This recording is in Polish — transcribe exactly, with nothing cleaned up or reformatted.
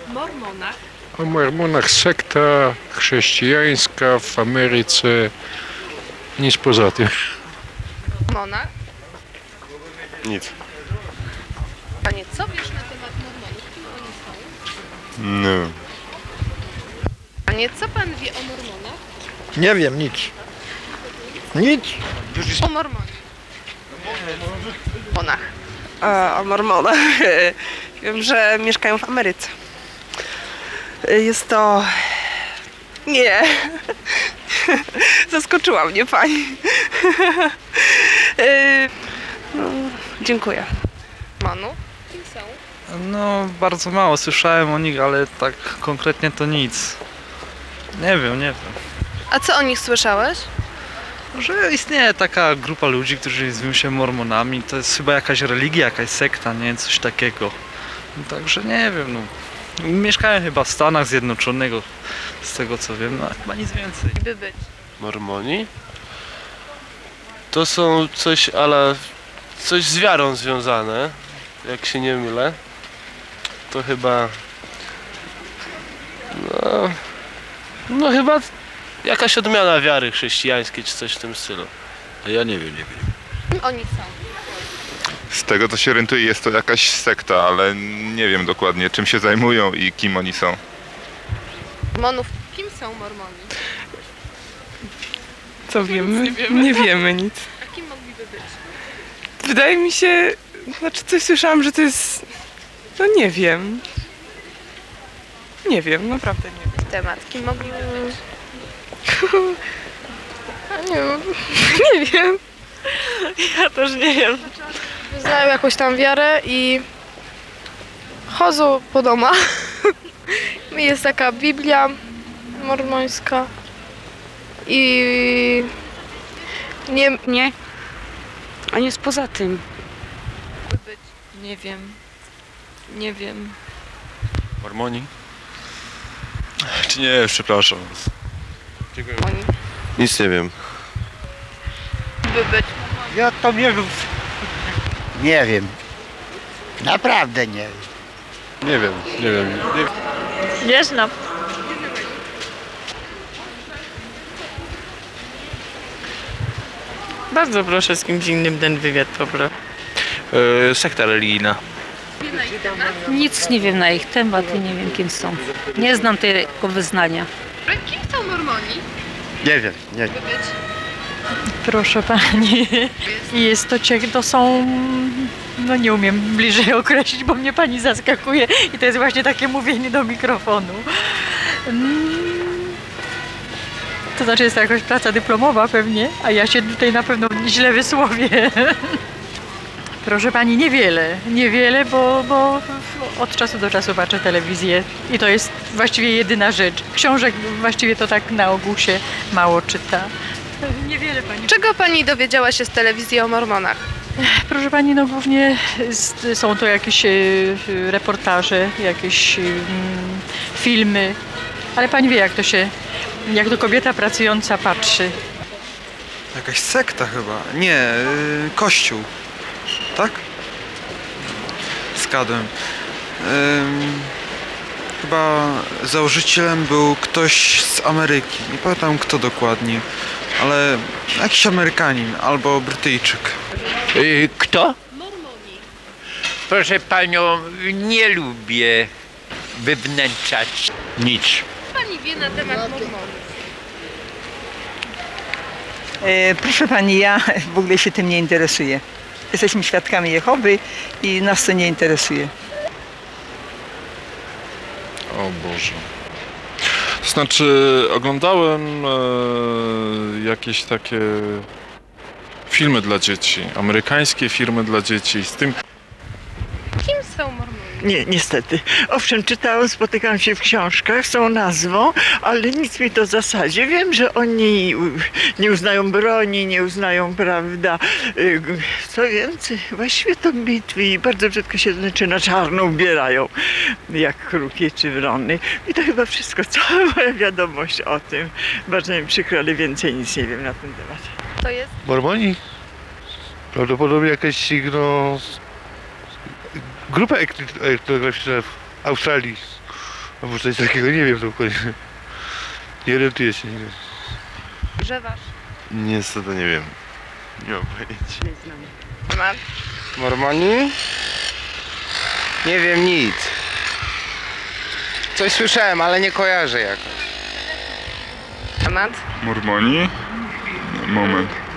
Mormonach. O mormonach sekta chrześcijańska w Ameryce, nic poza tym. Mormonach. Nic. Panie, co wiesz na temat Mormonów? Kim oni są? No. Panie, co pan wie o Mormonach? Nie wiem, nic. Nic. O Mormonie. Mormonach. E, o Mormonach. Wiem, że mieszkają w Ameryce. Jest to... Nie. Zaskoczyła mnie pani. E, no, dziękuję. Mormonów? Kim są? No, bardzo mało słyszałem o nich, ale tak konkretnie to nic. Nie wiem, nie wiem. A co o nich słyszałeś? Że istnieje taka grupa ludzi, którzy zwią się mormonami. To jest chyba jakaś religia, jakaś sekta, nie? Coś takiego. No, także nie wiem, no. Mieszkają chyba w Stanach Zjednoczonych, z tego co wiem, no chyba nic więcej. By być. Mormoni? To są coś ale coś z wiarą związane, jak się nie mylę. To chyba... No... No chyba jakaś odmiana wiary chrześcijańskiej, czy coś w tym stylu. Ja nie wiem, nie wiem. Kim oni są? Z tego co się orientuję, jest to jakaś sekta, ale nie wiem dokładnie czym się zajmują i kim oni są. Mormonów. Kim są Mormoni? Co wiemy? Nie wiemy nic. A kim mogliby być? Wydaje mi się... Znaczy coś słyszałam, że to jest... No nie wiem. Nie wiem, naprawdę nie wiem. Temat. Kim mogliby być? Nie wiem. Nie wiem. Ja też nie wiem. Wyznają jakąś tam wiarę i chodzą po domach. Jest taka Biblia mormońska i nie, Nie. A nic poza tym. By być. Nie wiem. Nie wiem. Mormoni? Czy nie, przepraszam. Oni. Nic nie wiem. By być. Ja to nie wiem. Nie wiem. Naprawdę nie wiem. Nie wiem, nie wiem. Nie znam. Bardzo proszę z kimś innym ten wywiad poproszę. Yy, sekta religijna. Nic nie wiem na ich temat i nie wiem kim są. Nie znam tego wyznania. Kim są Mormoni? Nie wiem, nie wiem. By być. Proszę pani. Jest to ciek, to są... No nie umiem bliżej określić, bo mnie pani zaskakuje i to jest właśnie takie mówienie do mikrofonu. Mm. To znaczy jest to jakaś praca dyplomowa pewnie, a ja się tutaj na pewno źle wysłowię. Proszę pani, niewiele, niewiele, bo, bo od czasu do czasu patrzę telewizję i to jest właściwie jedyna rzecz. Książek właściwie to tak na ogół się mało czyta. Niewiele pani. Czego pani dowiedziała się z telewizji o Mormonach? Proszę pani, no głównie z, są to jakieś e, reportaże, jakieś mm, filmy, ale pani wie jak to się, jak to kobieta pracująca patrzy. Jakaś sekta chyba. Nie, yy, kościół. Tak? Zgadłem. Ym, chyba założycielem był ktoś z Ameryki. Nie pamiętam kto dokładnie, ale jakiś Amerykanin albo Brytyjczyk. Y, Kto? Mormoni. Proszę panią, nie lubię wywnętrzać nic. Co pani wie na temat Mormonów? E, proszę pani, ja w ogóle się tym nie interesuję. Jesteśmy świadkami Jehowy i nas to nie interesuje. O Boże. Znaczy, oglądałem e, jakieś takie filmy dla dzieci, amerykańskie filmy dla dzieci z tym. Kim są Mormoni? Nie, niestety. Owszem, czytałam, spotykałam się w książkach z tą nazwą, ale nic mi to w zasadzie. Wiem, że oni nie uznają broni, nie uznają, prawda, co więcej, właściwie to bitwy i bardzo brzydko się znaczy na czarno ubierają, jak kruki czy wrony. I to chyba wszystko, cała moja wiadomość o tym. Bardzo mi przykro, ale więcej nic nie wiem na ten temat. To jest? Mormoni? Prawdopodobnie jakaś, no... Grupa etnograficzna w Australii. Albo coś takiego, nie wiem dokładnie. Nie orientuję się nigdy. Grzewasz. Niestety nie wiem. Nie mam pojęcia. Temat. Mormoni? Nie wiem nic. Coś słyszałem, ale nie kojarzę jakoś. Temat. Mormoni? Moment.